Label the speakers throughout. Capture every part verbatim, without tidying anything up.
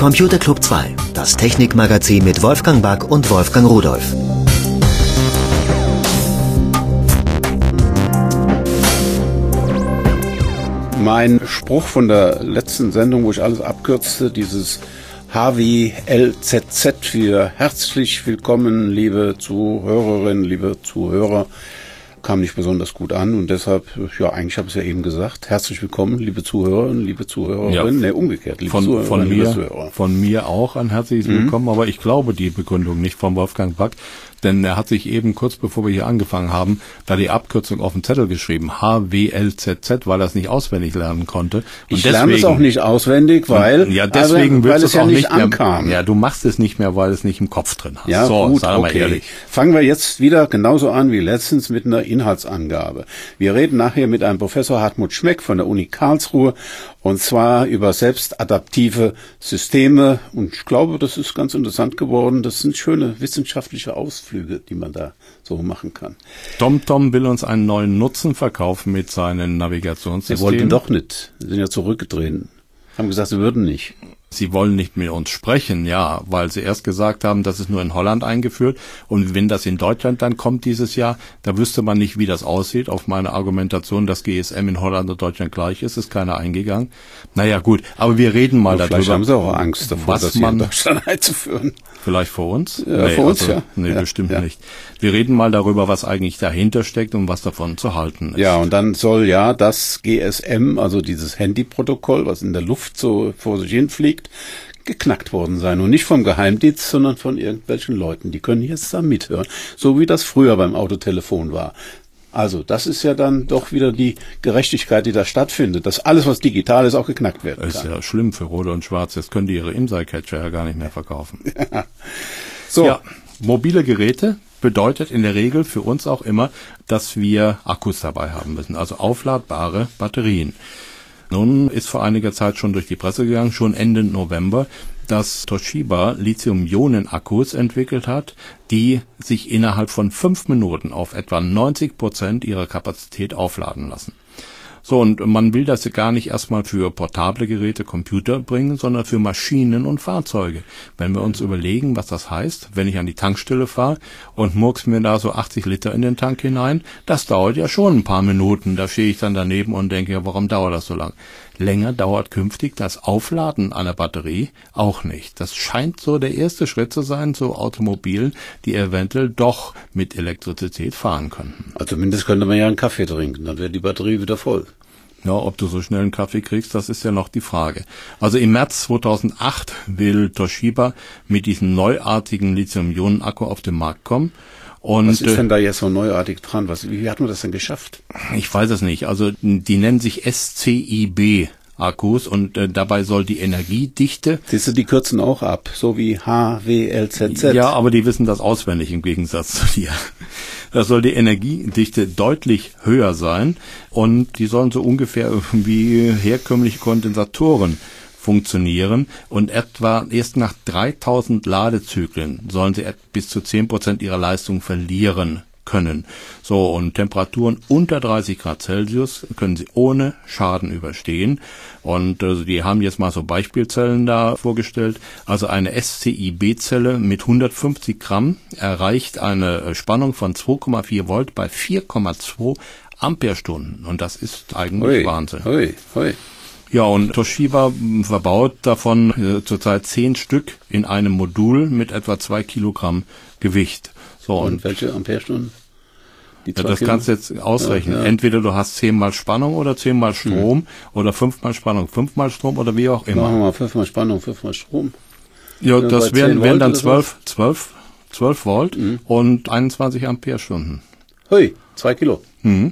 Speaker 1: Computer Club zwei, das Technikmagazin mit Wolfgang Back und Wolfgang Rudolph.
Speaker 2: Mein Spruch von der letzten Sendung, wo ich alles abkürzte, dieses H wie L Z Z für herzlich willkommen, liebe Zuhörerinnen, liebe Zuhörer, kam nicht besonders gut an und deshalb, ja, eigentlich habe ich es ja eben gesagt, herzlich willkommen, liebe Zuhörerinnen, liebe Zuhörerinnen, ja, ne, umgekehrt, liebe
Speaker 3: von,
Speaker 2: Zuhörerinnen,
Speaker 3: von
Speaker 2: liebe
Speaker 3: mir,
Speaker 2: Zuhörer. Von
Speaker 3: mir auch ein herzliches mhm. Willkommen, aber ich glaube die Begründung nicht von Wolfgang Back, denn er hat sich eben kurz bevor wir hier angefangen haben, da die Abkürzung auf den Zettel geschrieben, H W L Z Z, weil er es nicht auswendig lernen konnte. Und
Speaker 2: ich
Speaker 3: deswegen,
Speaker 2: lerne es auch nicht auswendig, weil,
Speaker 3: ja, deswegen
Speaker 2: also, weil es ja
Speaker 3: auch
Speaker 2: nicht
Speaker 3: mehr,
Speaker 2: ankam.
Speaker 3: Ja, du machst es nicht mehr, weil es nicht im Kopf drin hast.
Speaker 2: Ja,
Speaker 3: so,
Speaker 2: gut,
Speaker 3: sei mal
Speaker 2: okay.
Speaker 3: ehrlich.
Speaker 2: Fangen wir jetzt wieder genauso an wie letztens mit einer Inhaltsangabe. Wir reden nachher mit einem Professor Hartmut Schmeck von der Uni Karlsruhe und zwar über selbstadaptive Systeme und ich glaube, das ist ganz interessant geworden. Das sind schöne wissenschaftliche Ausflüge, die man da so machen kann.
Speaker 3: TomTom will uns einen neuen Nutzen verkaufen mit seinen Navigationssystemen.
Speaker 2: Sie wollten doch nicht. Sie sind ja zurückgetreten. Haben gesagt, sie würden nicht.
Speaker 3: Sie wollen nicht mit uns sprechen, ja, weil sie erst gesagt haben, das ist nur in Holland eingeführt und wenn das in Deutschland dann kommt dieses Jahr, da wüsste man nicht, wie das aussieht. Auf meine Argumentation, dass G S M in Holland und Deutschland gleich ist, ist keiner eingegangen. Naja, gut, aber wir reden mal
Speaker 2: aber
Speaker 3: darüber.
Speaker 2: Vielleicht haben sie auch Angst davor,
Speaker 3: was
Speaker 2: das hier
Speaker 3: man,
Speaker 2: in Deutschland einzuführen.
Speaker 3: Vielleicht vor uns?
Speaker 2: Ja,
Speaker 3: nee,
Speaker 2: vor uns,
Speaker 3: also,
Speaker 2: ja.
Speaker 3: Nee,
Speaker 2: ja,
Speaker 3: bestimmt
Speaker 2: ja.
Speaker 3: nicht. Wir reden mal darüber, was eigentlich dahinter steckt und was davon zu halten ist.
Speaker 2: Ja, und dann soll ja das G S M, also dieses Handyprotokoll, was in der Luft so vor sich hin fliegt, geknackt worden sein. Und nicht vom Geheimdienst, sondern von irgendwelchen Leuten. Die können jetzt da mithören. So wie das früher beim Autotelefon war. Also das ist ja dann doch wieder die Gerechtigkeit, die da stattfindet, dass alles, was digital ist, auch geknackt werden kann.
Speaker 3: Das ist ja schlimm für Rot und Schwarz. Jetzt können die ihre IMSI-Catcher ja gar nicht mehr verkaufen.
Speaker 2: Ja. So.
Speaker 3: Ja, mobile Geräte bedeutet in der Regel für uns auch immer, dass wir Akkus dabei haben müssen, also aufladbare Batterien. Nun ist vor einiger Zeit schon durch die Presse gegangen, schon Ende November, dass Toshiba Lithium-Ionen-Akkus entwickelt hat, die sich innerhalb von fünf Minuten auf etwa neunzig Prozent ihrer Kapazität aufladen lassen. So, und man will das gar nicht erstmal für portable Geräte, Computer bringen, sondern für Maschinen und Fahrzeuge. Wenn wir uns überlegen, was das heißt, wenn ich an die Tankstelle fahre und murks mir da so achtzig Liter in den Tank hinein, das dauert ja schon ein paar Minuten. Da stehe ich dann daneben und denke, ja, warum dauert das so lang? Länger dauert künftig das Aufladen einer Batterie auch nicht. Das scheint so der erste Schritt zu sein zu Automobilen, die eventuell doch mit Elektrizität fahren könnten.
Speaker 2: Also zumindest könnte man ja einen Kaffee trinken, dann wäre die Batterie wieder voll.
Speaker 3: Ja, ob du so schnell einen Kaffee kriegst, das ist ja noch die Frage. Also im März zweitausendacht will Toshiba mit diesem neuartigen Lithium-Ionen-Akku auf den Markt kommen. Und
Speaker 2: was ist denn da jetzt so neuartig dran? Was, wie hat man das denn geschafft?
Speaker 3: Ich weiß es nicht. Also die nennen sich S C I B Akkus und äh, dabei soll die Energiedichte...
Speaker 2: Siehst du, die kürzen auch ab, so wie H W L Z Z.
Speaker 3: Ja, aber die wissen das auswendig im Gegensatz zu dir. Da soll die Energiedichte deutlich höher sein und die sollen so ungefähr wie herkömmliche Kondensatoren funktionieren und etwa erst nach dreitausend Ladezyklen sollen sie bis zu zehn Prozent ihrer Leistung verlieren können. So, und Temperaturen unter dreißig Grad Celsius können sie ohne Schaden überstehen. Und also die haben jetzt mal so Beispielzellen da vorgestellt. Also eine S C I B-Zelle mit hundertfünfzig Gramm erreicht eine Spannung von zwei Komma vier Volt bei vier Komma zwei Ampere-Stunden. Und das ist eigentlich
Speaker 2: Hui,
Speaker 3: Wahnsinn.
Speaker 2: Hui, hui.
Speaker 3: Ja, und Toshiba verbaut davon äh, zurzeit zehn Stück in einem Modul mit etwa zwei Kilogramm Gewicht. So,
Speaker 2: und, und welche Amperestunden?
Speaker 3: Die ja, das Kilo? Kannst du jetzt ausrechnen. Ja, ja. Entweder du hast zehnmal Spannung oder zehnmal Strom hm. oder fünfmal Spannung, fünfmal Strom oder wie auch immer.
Speaker 2: Machen wir mal fünfmal Spannung, fünfmal Strom.
Speaker 3: Ja, ja das wären, wären dann zwölf, zwölf, zwölf Volt hm. und einundzwanzig Amperestunden.
Speaker 2: Hui, zwei Kilo.
Speaker 3: Hm.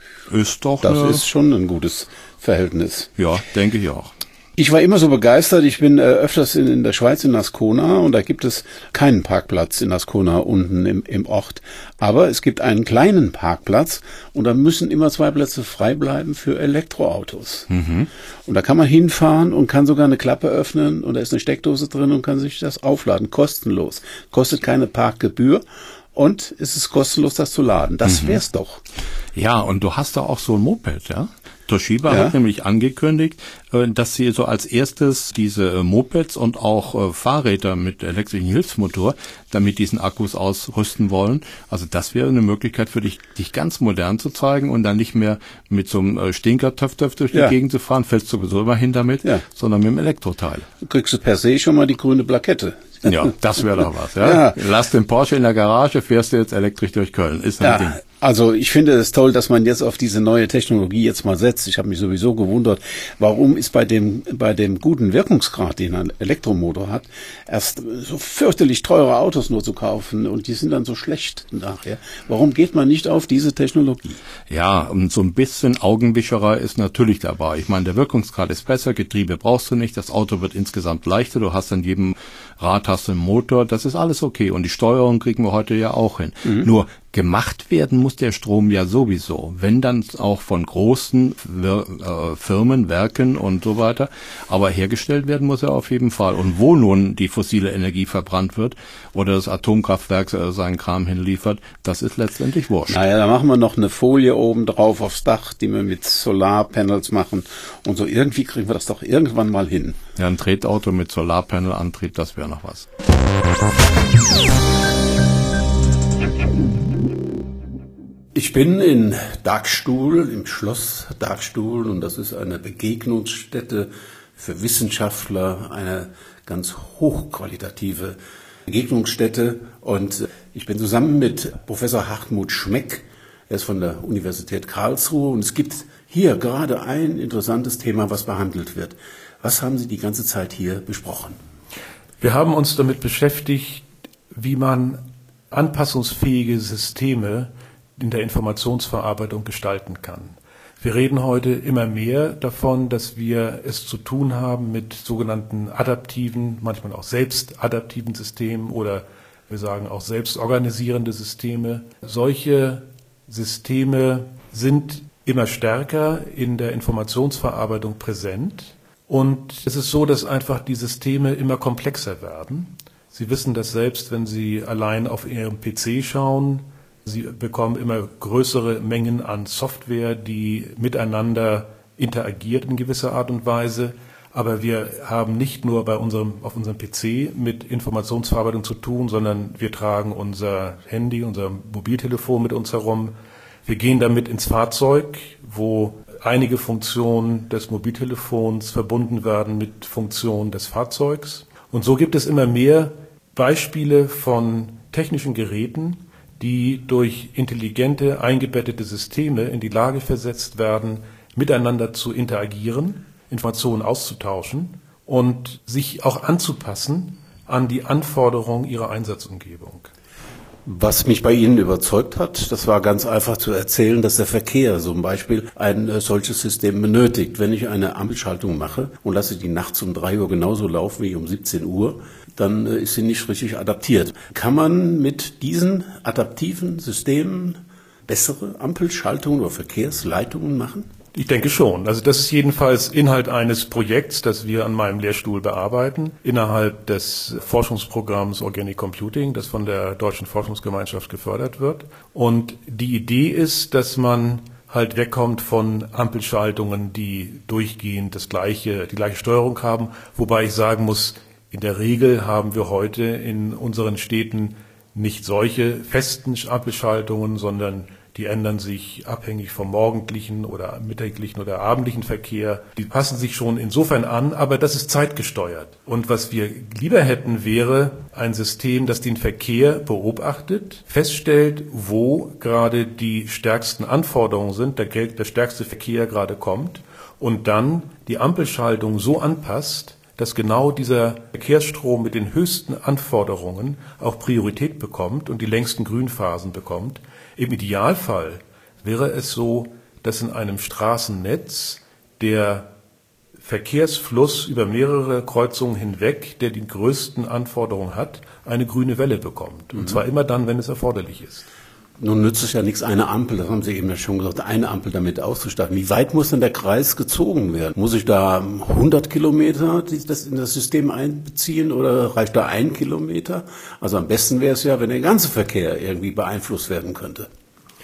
Speaker 3: Ist doch.
Speaker 2: Das eine, ist schon ein gutes Verhältnis.
Speaker 3: Ja, denke ich auch.
Speaker 2: Ich war immer so begeistert, ich bin äh, öfters in, in der Schweiz, in Ascona, und da gibt es keinen Parkplatz in Ascona unten im, im Ort. Aber es gibt einen kleinen Parkplatz und da müssen immer zwei Plätze frei bleiben für Elektroautos. Mhm. Und da kann man hinfahren und kann sogar eine Klappe öffnen und da ist eine Steckdose drin und kann sich das aufladen, kostenlos. Kostet keine Parkgebühr. Und es ist kostenlos, das zu laden. Das wär's doch.
Speaker 3: Ja, und du hast da auch so ein Moped, ja? Toshiba
Speaker 2: Ja.
Speaker 3: hat nämlich angekündigt, dass sie so als erstes diese Mopeds und auch Fahrräder mit elektrischen Hilfsmotor damit diesen Akkus ausrüsten wollen. Also das wäre eine Möglichkeit für dich, dich ganz modern zu zeigen und dann nicht mehr mit so einem Stinker-Töff-Töff durch die
Speaker 2: Ja.
Speaker 3: Gegend zu fahren, fällst sowieso immer hin damit,
Speaker 2: Ja.
Speaker 3: sondern mit dem Elektroteil.
Speaker 2: Du kriegst du per se schon mal die grüne Plakette.
Speaker 3: Ja, das wäre doch was. Ja?
Speaker 2: Ja.
Speaker 3: Lass den Porsche in der Garage, fährst du jetzt elektrisch durch Köln. Ist ein Ding.
Speaker 2: Ja, also ich finde es toll, dass man jetzt auf diese neue Technologie jetzt mal setzt. Ich habe mich sowieso gewundert, warum ist bei dem bei dem guten Wirkungsgrad, den ein Elektromotor hat, erst so fürchterlich teure Autos nur zu kaufen und die sind dann so schlecht nachher. Warum geht man nicht auf diese Technologie?
Speaker 3: Ja, und so ein bisschen Augenwischerei ist natürlich dabei. Ich meine, der Wirkungsgrad ist besser, Getriebe brauchst du nicht, das Auto wird insgesamt leichter, du hast an jedem Rad hast du einen Motor, das ist alles okay. Und die Steuerung kriegen wir heute ja auch hin. Mhm. Nur gemacht werden muss der Strom ja sowieso, wenn dann auch von großen Wir- äh, Firmen, Werken und so weiter, aber hergestellt werden muss er auf jeden Fall. Und wo nun die fossile Energie verbrannt wird oder das Atomkraftwerk äh, seinen Kram hinliefert, das ist letztendlich wurscht.
Speaker 2: Naja, da machen wir noch eine Folie oben drauf aufs Dach, die wir mit Solarpanels machen und so irgendwie kriegen wir das doch irgendwann mal hin.
Speaker 3: Ja, ein Tretauto mit Solarpanel-Antrieb, das wäre noch was.
Speaker 2: Ich bin in Dagstuhl, im Schloss Dagstuhl, und das ist eine Begegnungsstätte für Wissenschaftler, eine ganz hochqualitative Begegnungsstätte. Und ich bin zusammen mit Professor Hartmut Schmeck, er ist von der Universität Karlsruhe, und es gibt hier gerade ein interessantes Thema, was behandelt wird. Was haben Sie die ganze Zeit hier besprochen?
Speaker 4: Wir haben uns damit beschäftigt, wie man anpassungsfähige Systeme in der Informationsverarbeitung gestalten kann. Wir reden heute immer mehr davon, dass wir es zu tun haben mit sogenannten adaptiven, manchmal auch selbstadaptiven Systemen oder wir sagen auch selbstorganisierende Systeme. Solche Systeme sind immer stärker in der Informationsverarbeitung präsent. Und es ist so, dass einfach die Systeme immer komplexer werden. Sie wissen das selbst, wenn Sie allein auf Ihrem P C schauen. Sie bekommen immer größere Mengen an Software, die miteinander interagiert in gewisser Art und Weise. Aber wir haben nicht nur bei unserem, auf unserem P C mit Informationsverarbeitung zu tun, sondern wir tragen unser Handy, unser Mobiltelefon mit uns herum. Wir gehen damit ins Fahrzeug, wo einige Funktionen des Mobiltelefons verbunden werden mit Funktionen des Fahrzeugs. Und so gibt es immer mehr Beispiele von technischen Geräten, die durch intelligente, eingebettete Systeme in die Lage versetzt werden, miteinander zu interagieren, Informationen auszutauschen und sich auch anzupassen an die Anforderungen ihrer Einsatzumgebung.
Speaker 2: Was mich bei Ihnen überzeugt hat, das war ganz einfach zu erzählen, dass der Verkehr zum Beispiel ein äh, solches System benötigt. Wenn ich eine Ampelschaltung mache und lasse die nachts um drei Uhr genauso laufen wie um siebzehn Uhr, dann äh, ist sie nicht richtig adaptiert. Kann man mit diesen adaptiven Systemen bessere Ampelschaltungen oder Verkehrsleitungen machen?
Speaker 4: Ich denke schon. Also das ist jedenfalls Inhalt eines Projekts, das wir an meinem Lehrstuhl bearbeiten, innerhalb des Forschungsprogramms Organic Computing, das von der Deutschen Forschungsgemeinschaft gefördert wird. Und die Idee ist, dass man halt wegkommt von Ampelschaltungen, die durchgehend das gleiche, die gleiche Steuerung haben. Wobei ich sagen muss, in der Regel haben wir heute in unseren Städten nicht solche festen Ampelschaltungen, sondern die ändern sich abhängig vom morgendlichen oder mittäglichen oder abendlichen Verkehr. Die passen sich schon insofern an, aber das ist zeitgesteuert. Und was wir lieber hätten, wäre ein System, das den Verkehr beobachtet, feststellt, wo gerade die stärksten Anforderungen sind, der, der stärkste Verkehr gerade kommt und dann die Ampelschaltung so anpasst, dass genau dieser Verkehrsstrom mit den höchsten Anforderungen auch Priorität bekommt und die längsten Grünphasen bekommt. Im Idealfall wäre es so, dass in einem Straßennetz der Verkehrsfluss über mehrere Kreuzungen hinweg, der die größten Anforderungen hat, eine grüne Welle bekommt. Und mhm. zwar immer dann, wenn es erforderlich ist.
Speaker 2: Nun nützt es ja nichts, eine Ampel, das haben Sie eben ja schon gesagt, eine Ampel damit auszustatten. Wie weit muss denn der Kreis gezogen werden? Muss ich da hundert Kilometer das in das System einbeziehen oder reicht da ein Kilometer? Also am besten wäre es ja, wenn der ganze Verkehr irgendwie beeinflusst werden könnte.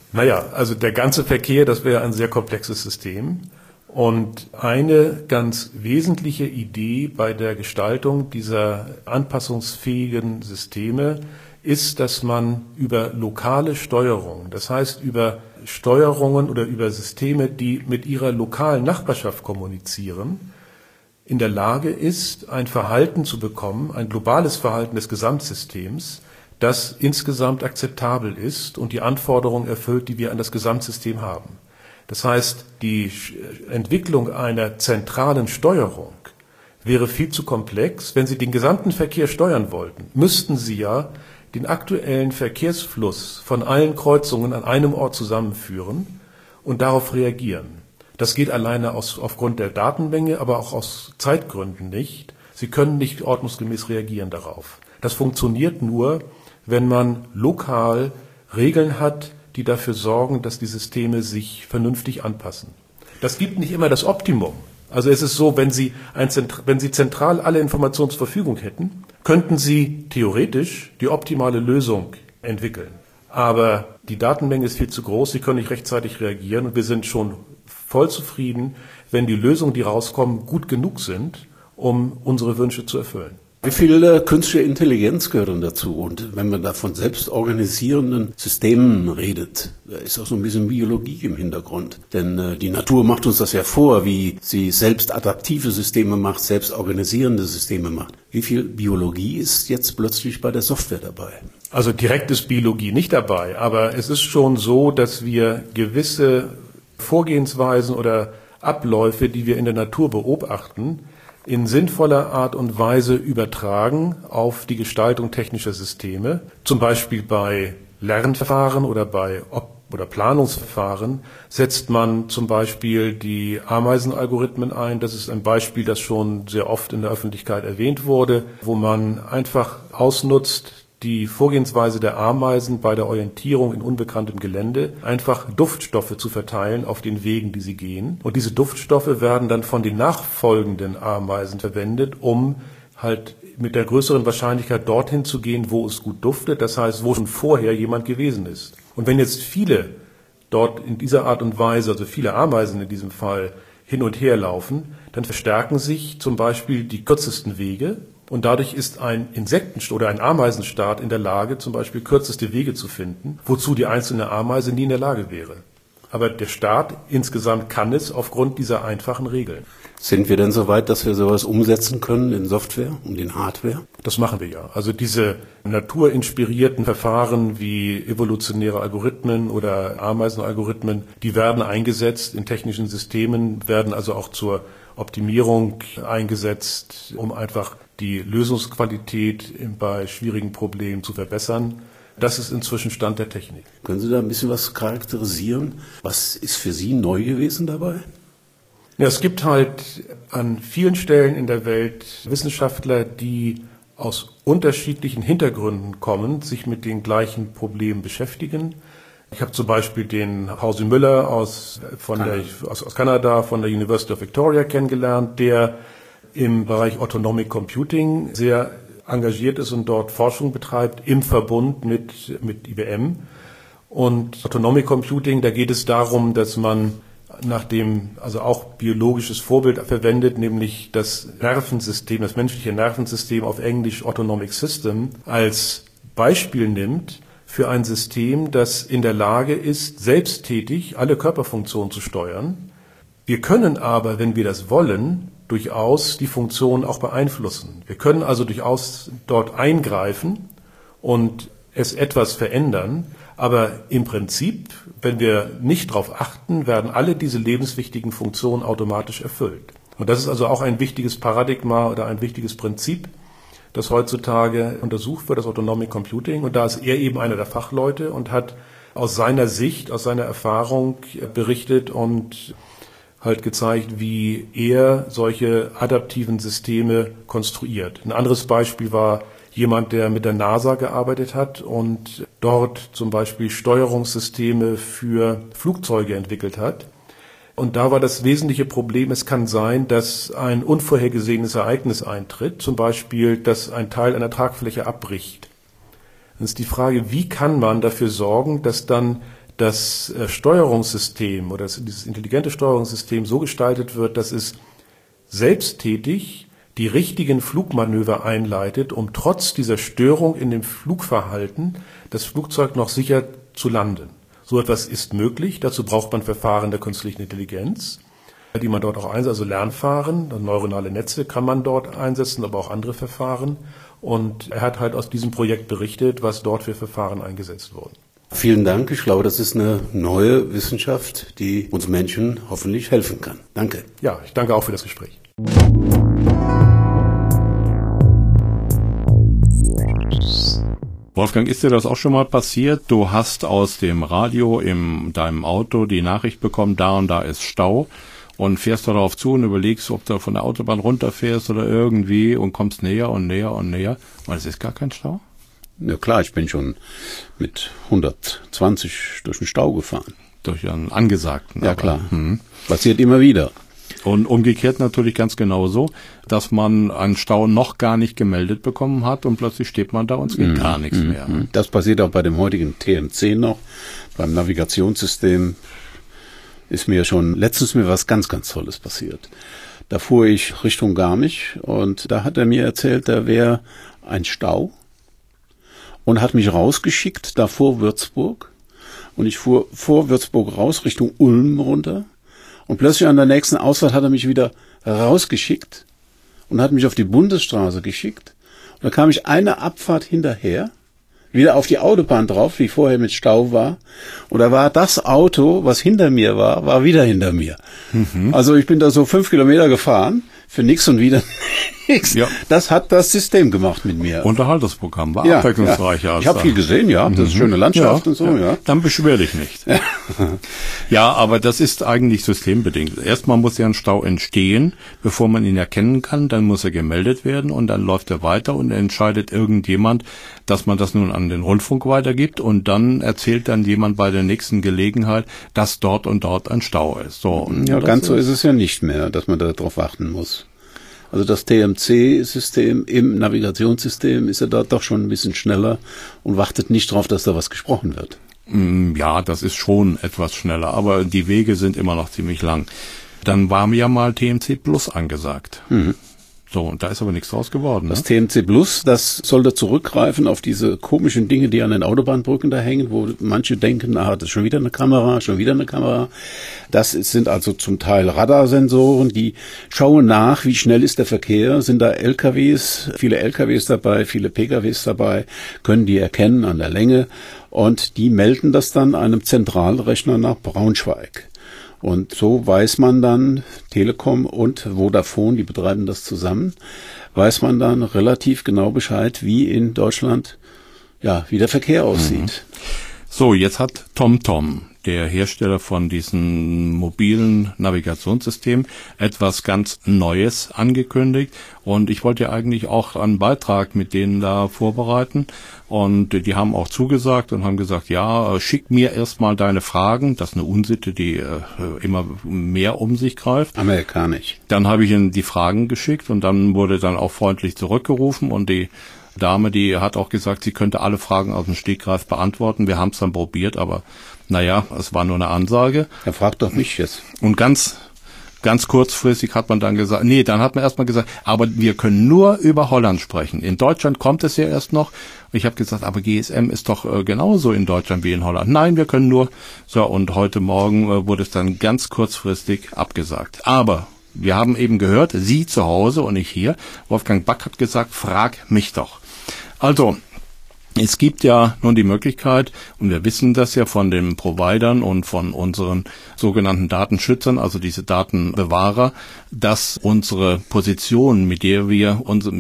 Speaker 4: Naja, also der ganze Verkehr, das wäre ein sehr komplexes System. Und eine ganz wesentliche Idee bei der Gestaltung dieser anpassungsfähigen Systeme ist, dass man über lokale Steuerung, das heißt über Steuerungen oder über Systeme, die mit ihrer lokalen Nachbarschaft kommunizieren, in der Lage ist, ein Verhalten zu bekommen, ein globales Verhalten des Gesamtsystems, das insgesamt akzeptabel ist und die Anforderungen erfüllt, die wir an das Gesamtsystem haben. Das heißt, die Entwicklung einer zentralen Steuerung wäre viel zu komplex. Wenn Sie den gesamten Verkehr steuern wollten, müssten Sie ja den aktuellen Verkehrsfluss von allen Kreuzungen an einem Ort zusammenführen und darauf reagieren. Das geht alleine aus, aufgrund der Datenmenge, aber auch aus Zeitgründen nicht. Sie können nicht ordnungsgemäß reagieren darauf. Das funktioniert nur, wenn man lokal Regeln hat, die dafür sorgen, dass die Systeme sich vernünftig anpassen. Das gibt nicht immer das Optimum. Also es ist so, wenn Sie, ein Zentr- wenn Sie zentral alle Informationen zur Verfügung hätten, könnten Sie theoretisch die optimale Lösung entwickeln. Aber die Datenmenge ist viel zu groß, Sie können nicht rechtzeitig reagieren und wir sind schon voll zufrieden, wenn die Lösungen, die rauskommen, gut genug sind, um unsere Wünsche zu erfüllen.
Speaker 2: Wie viel äh, künstliche Intelligenz gehört denn dazu? Und wenn man da von selbstorganisierenden Systemen redet, da ist auch so ein bisschen Biologie im Hintergrund. Denn äh, die Natur macht uns das ja vor, wie sie selbst adaptive Systeme macht, selbst organisierende Systeme macht. Wie viel Biologie ist jetzt plötzlich bei der Software dabei?
Speaker 4: Also direkt ist Biologie nicht dabei, aber es ist schon so, dass wir gewisse Vorgehensweisen oder Abläufe, die wir in der Natur beobachten, in sinnvoller Art und Weise übertragen auf die Gestaltung technischer Systeme. Zum Beispiel bei Lernverfahren oder bei Op- oder Planungsverfahren setzt man zum Beispiel die Ameisenalgorithmen ein. Das ist ein Beispiel, das schon sehr oft in der Öffentlichkeit erwähnt wurde, wo man einfach ausnutzt, die Vorgehensweise der Ameisen bei der Orientierung in unbekanntem Gelände, einfach Duftstoffe zu verteilen auf den Wegen, die sie gehen. Und diese Duftstoffe werden dann von den nachfolgenden Ameisen verwendet, um halt mit der größeren Wahrscheinlichkeit dorthin zu gehen, wo es gut duftet, das heißt, wo schon vorher jemand gewesen ist. Und wenn jetzt viele dort in dieser Art und Weise, also viele Ameisen in diesem Fall, hin und her laufen, dann verstärken sich zum Beispiel die kürzesten Wege. Und dadurch ist ein Insekten- oder ein Ameisenstaat in der Lage, zum Beispiel kürzeste Wege zu finden, wozu die einzelne Ameise nie in der Lage wäre. Aber der Staat insgesamt kann es aufgrund dieser einfachen Regeln.
Speaker 2: Sind wir denn so weit, dass wir sowas umsetzen können in Software und in Hardware?
Speaker 4: Das machen wir ja. Also diese naturinspirierten Verfahren wie evolutionäre Algorithmen oder Ameisenalgorithmen, die werden eingesetzt in technischen Systemen, werden also auch zur Optimierung eingesetzt, um einfach die Lösungsqualität bei schwierigen Problemen zu verbessern. Das ist inzwischen Stand der Technik.
Speaker 2: Können Sie da ein bisschen was charakterisieren? Was ist für Sie neu gewesen dabei?
Speaker 4: Ja, es gibt halt an vielen Stellen in der Welt Wissenschaftler, die aus unterschiedlichen Hintergründen kommen, sich mit den gleichen Problemen beschäftigen. Ich habe zum Beispiel den Hausi Müller aus, von der, aus, aus Kanada, von der University of Victoria kennengelernt, der im Bereich Autonomic Computing sehr engagiert ist und dort Forschung betreibt im Verbund mit, mit I B M. Und Autonomic Computing, da geht es darum, dass man nach dem, also auch biologisches Vorbild verwendet, nämlich das Nervensystem, das menschliche Nervensystem auf Englisch Autonomic System, als Beispiel nimmt für ein System, das in der Lage ist, selbsttätig alle Körperfunktionen zu steuern. Wir können aber, wenn wir das wollen, durchaus die Funktion auch beeinflussen. Wir können also durchaus dort eingreifen und es etwas verändern, aber im Prinzip, wenn wir nicht darauf achten, werden alle diese lebenswichtigen Funktionen automatisch erfüllt. Und das ist also auch ein wichtiges Paradigma oder ein wichtiges Prinzip, das heutzutage untersucht wird, das Autonomic Computing. Und da ist er eben einer der Fachleute und hat aus seiner Sicht, aus seiner Erfahrung berichtet und halt gezeigt, wie er solche adaptiven Systeme konstruiert. Ein anderes Beispiel war jemand, der mit der NASA gearbeitet hat und dort zum Beispiel Steuerungssysteme für Flugzeuge entwickelt hat. Und da war das wesentliche Problem, es kann sein, dass ein unvorhergesehenes Ereignis eintritt, zum Beispiel, dass ein Teil einer Tragfläche abbricht. Dann ist die Frage, wie kann man dafür sorgen, dass dann das Steuerungssystem oder dieses intelligente Steuerungssystem so gestaltet wird, dass es selbsttätig die richtigen Flugmanöver einleitet, um trotz dieser Störung in dem Flugverhalten das Flugzeug noch sicher zu landen. So etwas ist möglich. Dazu braucht man Verfahren der künstlichen Intelligenz, die man dort auch einsetzt, also Lernverfahren, neuronale Netze kann man dort einsetzen, aber auch andere Verfahren. Und er hat halt aus diesem Projekt berichtet, was dort für Verfahren eingesetzt wurden.
Speaker 2: Vielen Dank. Ich glaube, das ist eine neue Wissenschaft, die uns Menschen hoffentlich helfen kann. Danke.
Speaker 4: Ja, ich danke auch für das Gespräch.
Speaker 3: Wolfgang, ist dir das auch schon mal passiert? Du hast aus dem Radio in deinem Auto die Nachricht bekommen, da und da ist Stau, und fährst darauf zu und überlegst, ob du von der Autobahn runterfährst oder irgendwie, und kommst näher und näher und näher, und es ist gar kein Stau?
Speaker 2: Ja klar, ich bin schon mit hundertzwanzig durch den Stau gefahren.
Speaker 3: Durch einen angesagten.
Speaker 2: Ja
Speaker 3: aber,
Speaker 2: klar,
Speaker 3: hm.
Speaker 2: passiert immer wieder.
Speaker 3: Und umgekehrt natürlich ganz genauso, dass man einen Stau noch gar nicht gemeldet bekommen hat und plötzlich steht man da und es geht mm, gar nichts mm, mehr.
Speaker 2: Das passiert auch bei dem heutigen T M C noch, beim Navigationssystem. Ist mir schon letztens mir was ganz, ganz Tolles passiert. Da fuhr ich Richtung Garmisch und da hat er mir erzählt, da wäre ein Stau und hat mich rausgeschickt, da vor Würzburg. Und ich fuhr vor Würzburg raus, Richtung Ulm runter. Und plötzlich an der nächsten Ausfahrt hat er mich wieder rausgeschickt und hat mich auf die Bundesstraße geschickt. Und da kam ich eine Abfahrt hinterher, wieder auf die Autobahn drauf, wie vorher mit Stau war. Und da war das Auto, was hinter mir war, war wieder hinter mir. Mhm. Also ich bin da so fünf Kilometer gefahren, für nix und wieder nichts. Ja. Das hat das System gemacht mit mir.
Speaker 3: Unterhaltungsprogramm war
Speaker 2: ja,
Speaker 3: abwechslungsreicher.
Speaker 2: Ja.
Speaker 3: Als
Speaker 2: ich habe viel gesehen, ja. Das ist schöne Landschaft
Speaker 3: ja,
Speaker 2: und so,
Speaker 3: ja.
Speaker 2: ja.
Speaker 3: Dann beschwer dich nicht. Ja. ja, aber das ist eigentlich systembedingt. Erstmal muss ja ein Stau entstehen, bevor man ihn erkennen kann. Dann muss er gemeldet werden und dann läuft er weiter und entscheidet irgendjemand, dass man das nun an den Rundfunk weitergibt, und dann erzählt dann jemand bei der nächsten Gelegenheit, dass dort und dort ein Stau ist. So, und
Speaker 2: ja, ganz so ist es ja nicht mehr, dass man da drauf achten muss. Also das T M C-System im Navigationssystem ist ja dort doch schon ein bisschen schneller und wartet nicht drauf, dass da was gesprochen wird.
Speaker 3: Ja, das ist schon etwas schneller, aber die Wege sind immer noch ziemlich lang. Dann war mir ja mal T M C Plus angesagt. Mhm. So, und da ist aber nichts draus geworden.
Speaker 2: Das
Speaker 3: ne?
Speaker 2: T M C Plus, das sollte zurückgreifen auf diese komischen Dinge, die an den Autobahnbrücken da hängen, wo manche denken, ah, das ist schon wieder eine Kamera, schon wieder eine Kamera. Das sind also zum Teil Radarsensoren, die schauen nach, wie schnell ist der Verkehr, sind da L K Ws, viele L K Ws dabei, viele P K Ws dabei, können die erkennen an der Länge, und die melden das dann einem Zentralrechner nach Braunschweig. Und so weiß man dann, Telekom und Vodafone, die betreiben das zusammen, weiß man dann relativ genau Bescheid, wie in Deutschland, ja, wie der Verkehr aussieht.
Speaker 3: So, jetzt hat TomTom, der Hersteller von diesen mobilen Navigationssystemen, etwas ganz Neues angekündigt. Und ich wollte ja eigentlich auch einen Beitrag mit denen da vorbereiten. Und die haben auch zugesagt und haben gesagt, ja, schick mir erstmal deine Fragen. Das ist eine Unsitte, die äh, immer mehr um sich greift.
Speaker 2: Amerikanisch.
Speaker 3: Dann habe ich ihnen die Fragen geschickt und dann wurde dann auch freundlich zurückgerufen, und die Dame, die hat auch gesagt, sie könnte alle Fragen aus dem Stegreif beantworten. Wir haben es dann probiert, aber naja, es war nur eine Ansage.
Speaker 2: Er fragt doch mich jetzt.
Speaker 3: Und ganz ganz kurzfristig hat man dann gesagt, nee, dann hat man erstmal gesagt, aber wir können nur über Holland sprechen. In Deutschland kommt es ja erst noch. Ich habe gesagt, aber G S M ist doch äh, genauso in Deutschland wie in Holland. Nein, wir können nur. So, und heute Morgen äh, wurde es dann ganz kurzfristig abgesagt. Aber wir haben eben gehört, Sie zu Hause und ich hier. Wolfgang Back hat gesagt, frag mich doch. Also, es gibt ja nun die Möglichkeit, und wir wissen das ja von den Providern und von unseren sogenannten Datenschützern, also diese Datenbewahrer, dass unsere Position, mit der wir uns,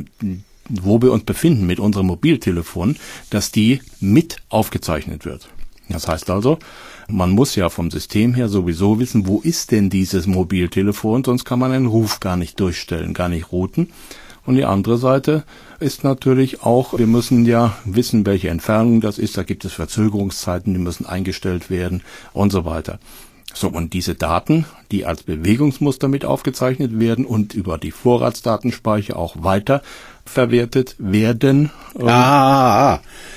Speaker 3: wo wir uns befinden mit unserem Mobiltelefon, dass die mit aufgezeichnet wird. Das heißt also, man muss ja vom System her sowieso wissen, wo ist denn dieses Mobiltelefon, sonst kann man einen Ruf gar nicht durchstellen, gar nicht routen. Und die andere Seite ist natürlich auch, wir müssen ja wissen, welche Entfernung das ist. Da gibt es Verzögerungszeiten, die müssen eingestellt werden und so weiter. So, und diese Daten, die als Bewegungsmuster mit aufgezeichnet werden und über die Vorratsdatenspeicher auch weiter verwertet werden.
Speaker 2: Ah,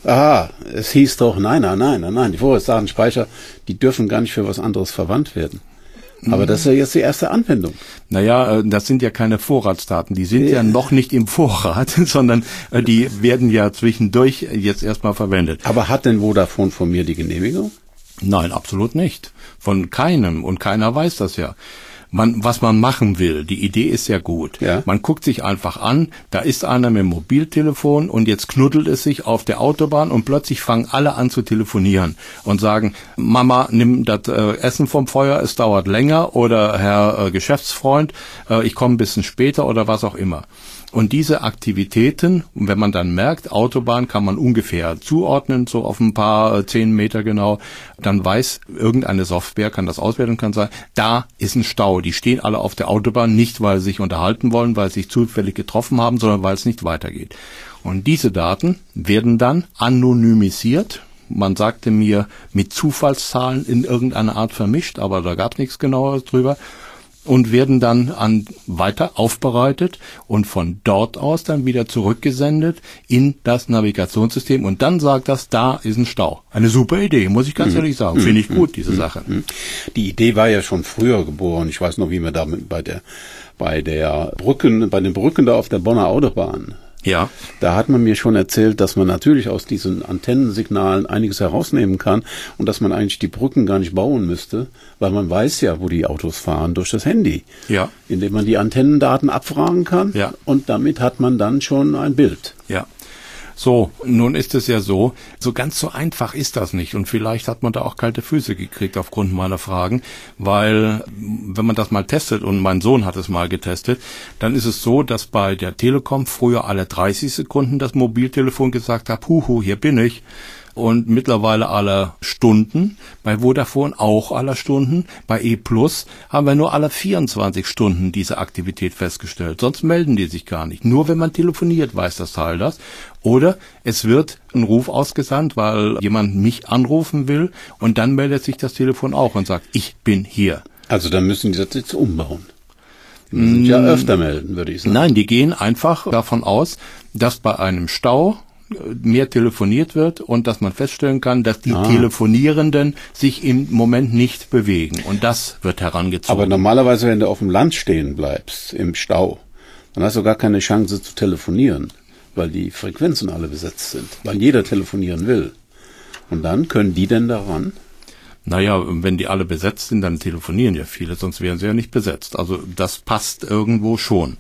Speaker 2: Aha, es hieß doch, nein, nein, nein, nein, nein, die Vorratsdatenspeicher, die dürfen gar nicht für was anderes verwandt werden. Aber das ist ja jetzt die erste Anwendung.
Speaker 3: Naja, das sind ja keine Vorratsdaten. Die sind ja, ja noch nicht im Vorrat, sondern die werden ja zwischendurch jetzt erstmal verwendet.
Speaker 2: Aber hat denn Vodafone von mir die Genehmigung?
Speaker 3: Nein, absolut nicht. Von keinem. Und keiner weiß das ja. Man, was man machen will, die Idee ist ja gut.
Speaker 2: Ja.
Speaker 3: Man guckt sich einfach an, da ist einer mit dem Mobiltelefon und jetzt knuddelt es sich auf der Autobahn und plötzlich fangen alle an zu telefonieren und sagen, Mama, nimm das äh, Essen vom Feuer, es dauert länger, oder Herr äh, Geschäftsfreund, äh, ich komme ein bisschen später, oder was auch immer. Und diese Aktivitäten, wenn man dann merkt, Autobahn kann man ungefähr zuordnen, so auf ein paar äh, zehn Meter genau, dann weiß irgendeine Software, kann das auswerten, kann sagen, da ist ein Stau. Die stehen alle auf der Autobahn, nicht weil sie sich unterhalten wollen, weil sie sich zufällig getroffen haben, sondern weil es nicht weitergeht. Und diese Daten werden dann anonymisiert. Man sagte mir, mit Zufallszahlen in irgendeiner Art vermischt, aber da gab es nichts Genaueres drüber. Und werden dann an weiter aufbereitet und von dort aus dann wieder zurückgesendet in das Navigationssystem. Und dann sagt das, da ist ein Stau. Eine super Idee, muss ich ganz mhm. ehrlich sagen. Finde ich gut, diese mhm. Sache.
Speaker 2: Die Idee war ja schon früher geboren. Ich weiß noch, wie wir damit bei der, bei der Brücken, bei den Brücken da auf der Bonner Autobahn.
Speaker 3: Ja.
Speaker 2: Da hat man mir schon erzählt, dass man natürlich aus diesen Antennensignalen einiges herausnehmen kann und dass man eigentlich die Brücken gar nicht bauen müsste, weil man weiß ja, wo die Autos fahren, durch das Handy.
Speaker 3: Ja.
Speaker 2: Indem man die Antennendaten abfragen kann.
Speaker 3: Ja.
Speaker 2: Und damit hat man dann schon ein Bild.
Speaker 3: Ja. So, nun ist es ja so, so ganz so einfach ist das nicht. Und vielleicht hat man da auch kalte Füße gekriegt aufgrund meiner Fragen, weil wenn man das mal testet, und mein Sohn hat es mal getestet, dann ist es so, dass bei der Telekom früher alle dreißig Sekunden das Mobiltelefon gesagt hat, huhu, hier bin ich. Und mittlerweile alle Stunden, bei Vodafone auch aller Stunden, bei E Plus haben wir nur alle vierundzwanzig Stunden diese Aktivität festgestellt. Sonst melden die sich gar nicht. Nur wenn man telefoniert, weiß das Teil das. Oder es wird ein Ruf ausgesandt, weil jemand mich anrufen will, und dann meldet sich das Telefon auch und sagt, ich bin hier.
Speaker 2: Also dann müssen die das jetzt umbauen. Die müssen sich ja öfter melden, würde ich sagen.
Speaker 3: Nein, die gehen einfach davon aus, dass bei einem Stau mehr telefoniert wird und dass man feststellen kann, dass die ah. Telefonierenden sich im Moment nicht bewegen. Und das wird herangezogen.
Speaker 2: Aber normalerweise, wenn du auf dem Land stehen bleibst, im Stau, dann hast du gar keine Chance zu telefonieren, weil die Frequenzen alle besetzt sind, weil jeder telefonieren will. Und dann können die denn daran?
Speaker 3: Naja, wenn die alle besetzt sind, dann telefonieren ja viele, sonst wären sie ja nicht besetzt. Also das passt irgendwo schon.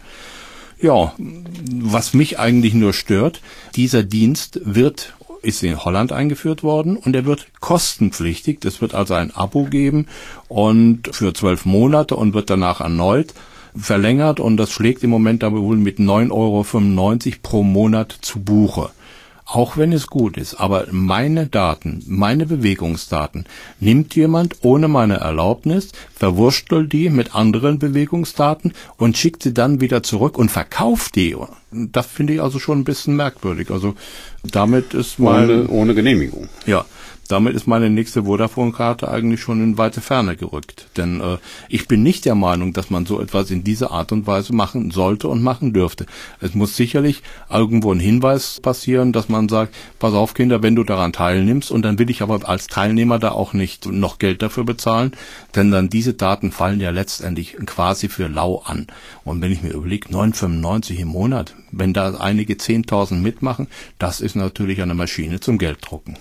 Speaker 3: Ja, was mich eigentlich nur stört, dieser Dienst wird, ist in Holland eingeführt worden und er wird kostenpflichtig. Es wird also ein Abo geben und für zwölf Monate und wird danach erneut verlängert, und das schlägt im Moment aber wohl mit neun Euro fünfundneunzig pro Monat zu Buche. Auch wenn es gut ist, aber meine Daten, meine Bewegungsdaten, nimmt jemand ohne meine Erlaubnis, verwurstelt die mit anderen Bewegungsdaten und schickt sie dann wieder zurück und verkauft die. Das finde ich also schon ein bisschen merkwürdig. Also damit ist meine...
Speaker 2: Ohne, ohne Genehmigung.
Speaker 3: Ja. Damit ist meine nächste Vodafone-Karte eigentlich schon in weite Ferne gerückt. Denn äh, ich bin nicht der Meinung, dass man so etwas in dieser Art und Weise machen sollte und machen dürfte. Es muss sicherlich irgendwo ein Hinweis passieren, dass man sagt, pass auf Kinder, wenn du daran teilnimmst, und dann will ich aber als Teilnehmer da auch nicht noch Geld dafür bezahlen, denn dann diese Daten fallen ja letztendlich quasi für lau an. Und wenn ich mir überlege, neun Euro fünfundneunzig im Monat, wenn da einige zehntausend mitmachen, das ist natürlich eine Maschine zum Gelddrucken.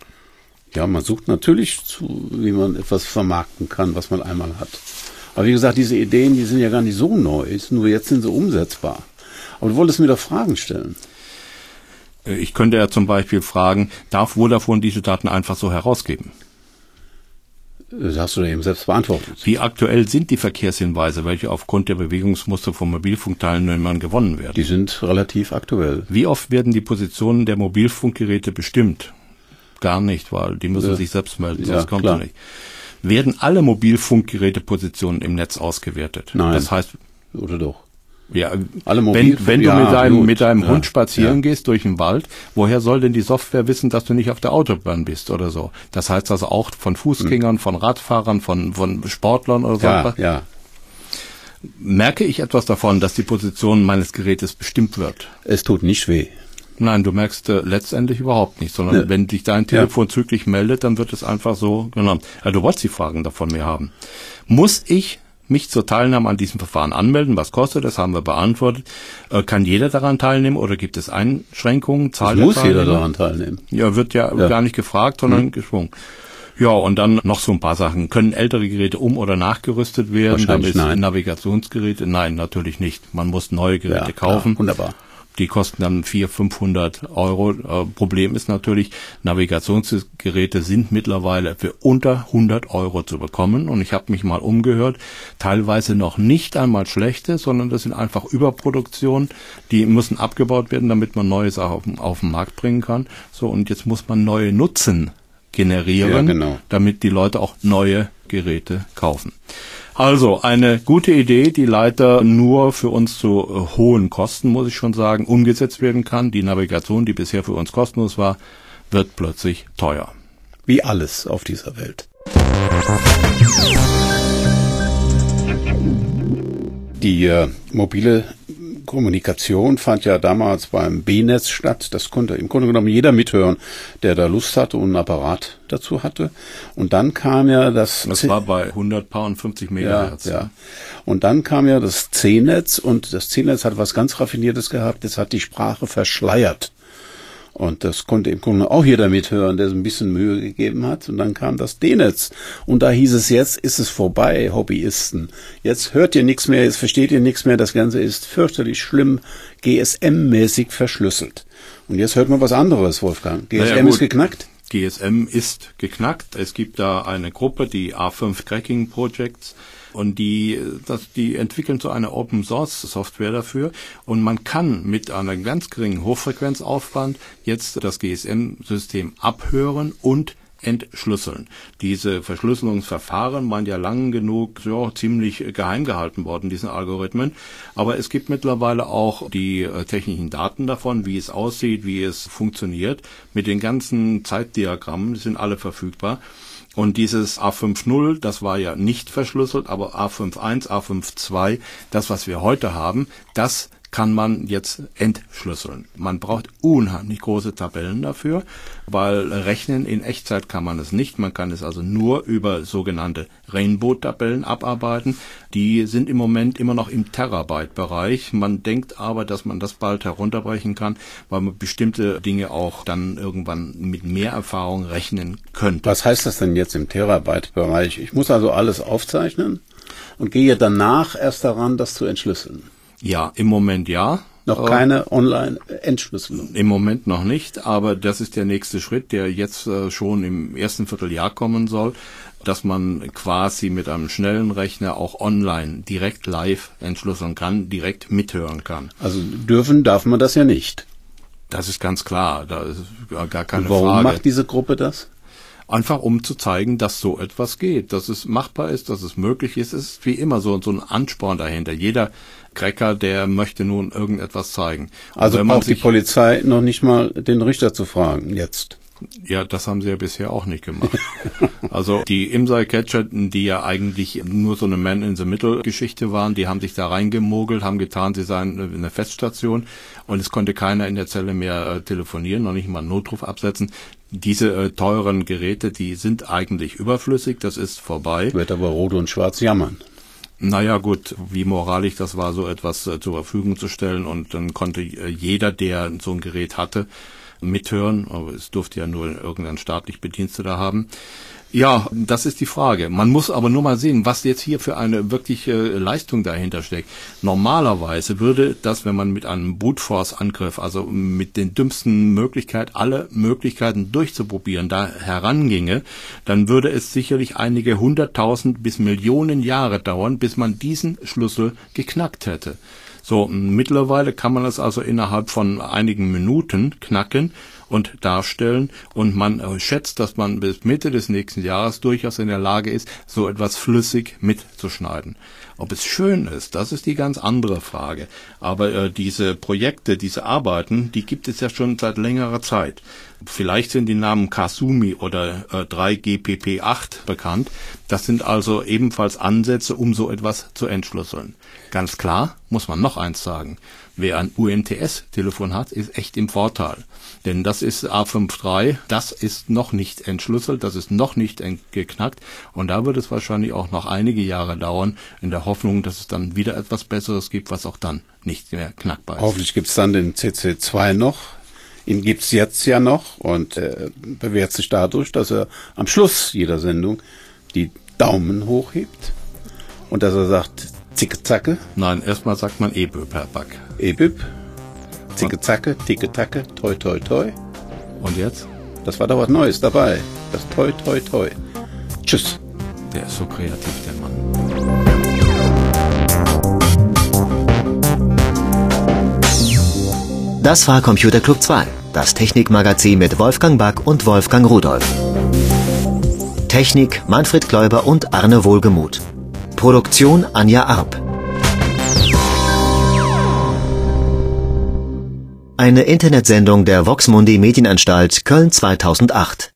Speaker 2: Ja, man sucht natürlich zu, wie man etwas vermarkten kann, was man einmal hat. Aber wie gesagt, diese Ideen, die sind ja gar nicht so neu, nur jetzt sind sie umsetzbar. Aber du wolltest mir doch Fragen stellen.
Speaker 3: Ich könnte ja zum Beispiel fragen, darf Vodafone diese Daten einfach so herausgeben?
Speaker 2: Das hast du ja eben selbst beantwortet.
Speaker 3: Wie aktuell sind die Verkehrshinweise, welche aufgrund der Bewegungsmuster von Mobilfunkteilnehmern gewonnen werden?
Speaker 2: Die sind relativ aktuell.
Speaker 3: Wie oft werden die Positionen der Mobilfunkgeräte bestimmt? Gar nicht, weil die müssen ja. sich selbst melden, sonst ja, kommt es nicht. Werden alle Mobilfunkgerätepositionen im Netz ausgewertet?
Speaker 2: Nein.
Speaker 3: Das heißt,
Speaker 2: oder doch?
Speaker 3: Ja,
Speaker 2: alle
Speaker 3: wenn, wenn du
Speaker 2: ja,
Speaker 3: mit deinem,
Speaker 2: gut.
Speaker 3: mit deinem
Speaker 2: ja,
Speaker 3: Hund spazieren
Speaker 2: ja.
Speaker 3: gehst durch den Wald, woher soll denn die Software wissen, dass du nicht auf der Autobahn bist oder so? Das heißt also auch von Fußgängern, hm. von Radfahrern, von, von Sportlern oder so.
Speaker 2: Ja, ja.
Speaker 3: Merke ich etwas davon, dass die Position meines Gerätes bestimmt wird?
Speaker 2: Es tut nicht weh.
Speaker 3: Nein, du merkst äh, letztendlich überhaupt nicht, sondern
Speaker 2: ne.
Speaker 3: wenn dich dein Telefon ja. zügig meldet, dann wird es einfach so genommen. Ja, du wolltest die Fragen davon mir haben. Muss ich mich zur Teilnahme an diesem Verfahren anmelden? Was kostet das? Haben wir beantwortet. Äh, kann jeder daran teilnehmen oder gibt es Einschränkungen?
Speaker 2: Zahl muss jeder daran teilnehmen.
Speaker 3: Ja, wird ja, ja. gar nicht gefragt, sondern mhm. geschwungen. Ja, und dann noch so ein paar Sachen. Können ältere Geräte um- oder nachgerüstet werden?
Speaker 2: Wahrscheinlich
Speaker 3: Damit
Speaker 2: nein.
Speaker 3: Navigationsgeräte? Nein, natürlich nicht. Man muss neue Geräte
Speaker 2: ja,
Speaker 3: kaufen.
Speaker 2: Klar, wunderbar.
Speaker 3: Die kosten dann vierhundert, fünfhundert Euro. Äh, Problem ist natürlich, Navigationsgeräte sind mittlerweile für unter hundert Euro zu bekommen. Und ich habe mich mal umgehört, teilweise noch nicht einmal schlechte, sondern das sind einfach Überproduktionen. Die müssen abgebaut werden, damit man neue Sachen auf, auf den Markt bringen kann. So, und jetzt muss man neue Nutzen generieren,
Speaker 2: ja, genau.
Speaker 3: damit die Leute auch neue Geräte kaufen. Also eine gute Idee, die leider nur für uns zu äh, hohen Kosten, muss ich schon sagen, umgesetzt werden kann. Die Navigation, die bisher für uns kostenlos war, wird plötzlich teuer.
Speaker 2: Wie alles auf dieser Welt. Die äh, mobile Kommunikation fand ja damals beim B-Netz statt. Das konnte im Grunde genommen jeder mithören, der da Lust hatte und einen Apparat dazu hatte. Und dann kam ja das...
Speaker 3: Das war bei hundertfünfzig Megahertz.
Speaker 2: Ja, ja. Und dann kam ja das C-Netz und das C-Netz hat was ganz Raffiniertes gehabt. Das hat die Sprache verschleiert. Und das konnte im Grunde auch jeder mithören, der so ein bisschen Mühe gegeben hat. Und dann kam das D-Netz. Und da hieß es, jetzt ist es vorbei, Hobbyisten. Jetzt hört ihr nichts mehr, jetzt versteht ihr nichts mehr. Das Ganze ist fürchterlich schlimm, G S M-mäßig verschlüsselt. Und jetzt hört man was anderes, Wolfgang. G S M naja, ist geknackt?
Speaker 3: G S M ist geknackt. Es gibt da eine Gruppe, die A fünf Cracking Projects. Und die, das, die entwickeln so eine Open-Source-Software dafür. Und man kann mit einer ganz geringen Hochfrequenzaufwand jetzt das G S M-System abhören und entschlüsseln. Diese Verschlüsselungsverfahren waren ja lang genug ja, ziemlich geheim gehalten worden, diesen Algorithmen. Aber es gibt mittlerweile auch die äh, technischen Daten davon, wie es aussieht, wie es funktioniert. Mit den ganzen Zeitdiagrammen, die sind alle verfügbar. Und dieses A fünf Punkt null, das war ja nicht verschlüsselt, aber A fünf Punkt eins, A fünf Punkt zwei, das, was wir heute haben, das kann man jetzt entschlüsseln. Man braucht unheimlich große Tabellen dafür, weil rechnen in Echtzeit kann man es nicht. Man kann es also nur über sogenannte Rainbow-Tabellen abarbeiten. Die sind im Moment immer noch im Terabyte-Bereich. Man denkt aber, dass man das bald herunterbrechen kann, weil man bestimmte Dinge auch dann irgendwann mit mehr Erfahrung rechnen könnte.
Speaker 2: Was heißt das denn jetzt im Terabyte-Bereich? Ich muss also alles aufzeichnen und gehe danach erst daran, das zu entschlüsseln.
Speaker 3: Ja, im Moment ja.
Speaker 2: Noch keine Online-Entschlüsselung?
Speaker 3: Im Moment noch nicht, aber das ist der nächste Schritt, der jetzt äh, schon im ersten Vierteljahr kommen soll, dass man quasi mit einem schnellen Rechner auch online direkt live entschlüsseln kann, direkt mithören kann.
Speaker 2: Also dürfen darf man das ja nicht.
Speaker 3: Das ist ganz klar, da ist gar keine
Speaker 2: Und warum
Speaker 3: Frage.
Speaker 2: Warum macht diese Gruppe das?
Speaker 3: Einfach um zu zeigen, dass so etwas geht, dass es machbar ist, dass es möglich ist. Es ist wie immer so, so ein Ansporn dahinter. Jeder Cracker, der möchte nun irgendetwas zeigen.
Speaker 2: Also braucht die Polizei noch nicht mal den Richter zu fragen jetzt.
Speaker 3: Ja, das haben sie ja bisher auch nicht gemacht. Also die Imsai-Catcher, die ja eigentlich nur so eine Man-in-the-Middle-Geschichte waren, die haben sich da reingemogelt, haben getan, sie seien eine Feststation und es konnte keiner in der Zelle mehr äh, telefonieren, noch nicht mal einen Notruf absetzen. Diese äh, teuren Geräte, die sind eigentlich überflüssig, das ist vorbei.
Speaker 2: Wird aber Rot und Schwarz jammern.
Speaker 3: Naja gut, wie moralisch das war, so etwas äh, zur Verfügung zu stellen und dann konnte äh, jeder, der so ein Gerät hatte, mithören, aber es durfte ja nur irgendein staatlich Bediensteter haben. Ja, das ist die Frage. Man muss aber nur mal sehen, was jetzt hier für eine wirkliche Leistung dahinter steckt. Normalerweise würde das, wenn man mit einem Brute Force Angriff, also mit den dümmsten Möglichkeiten, alle Möglichkeiten durchzuprobieren, da heranginge, dann würde es sicherlich einige hunderttausend bis Millionen Jahre dauern, bis man diesen Schlüssel geknackt hätte. So, mittlerweile kann man es also innerhalb von einigen Minuten knacken und darstellen und man äh, schätzt, dass man bis Mitte des nächsten Jahres durchaus in der Lage ist, so etwas flüssig mitzuschneiden. Ob es schön ist, das ist die ganz andere Frage. Aber äh, diese Projekte, diese Arbeiten, die gibt es ja schon seit längerer Zeit. Vielleicht sind die Namen Kasumi oder äh, drei G P P acht bekannt. Das sind also ebenfalls Ansätze, um so etwas zu entschlüsseln. Ganz klar muss man noch eins sagen. Wer ein U M T S-Telefon hat, ist echt im Vorteil. Denn das ist A fünf Punkt drei, das ist noch nicht entschlüsselt, das ist noch nicht geknackt. Und da wird es wahrscheinlich auch noch einige Jahre dauern, in der Hoffnung, dass es dann wieder etwas Besseres gibt, was auch dann nicht mehr knackbar ist.
Speaker 2: Hoffentlich gibt es dann den C C zwei noch. Ihn gibt's jetzt ja noch und äh, bewährt sich dadurch, dass er am Schluss jeder Sendung die Daumen hochhebt und dass er sagt, zicke zacke.
Speaker 3: Nein, erstmal sagt man E B Ö P, Herr Back.
Speaker 2: E B Ö P, zicke zacke, ticke tacke, toi toi toi.
Speaker 3: Und jetzt?
Speaker 2: Das war doch was Neues dabei. Das toi toi toi. Tschüss.
Speaker 3: Der ist so kreativ, der Mann.
Speaker 1: Das war Computer Club zwei, das Technikmagazin mit Wolfgang Back und Wolfgang Rudolf. Technik Manfred Kläuber und Arne Wohlgemuth. Produktion Anja Arp. Eine Internetsendung der Vox Mundi Medienanstalt Köln zweitausendacht.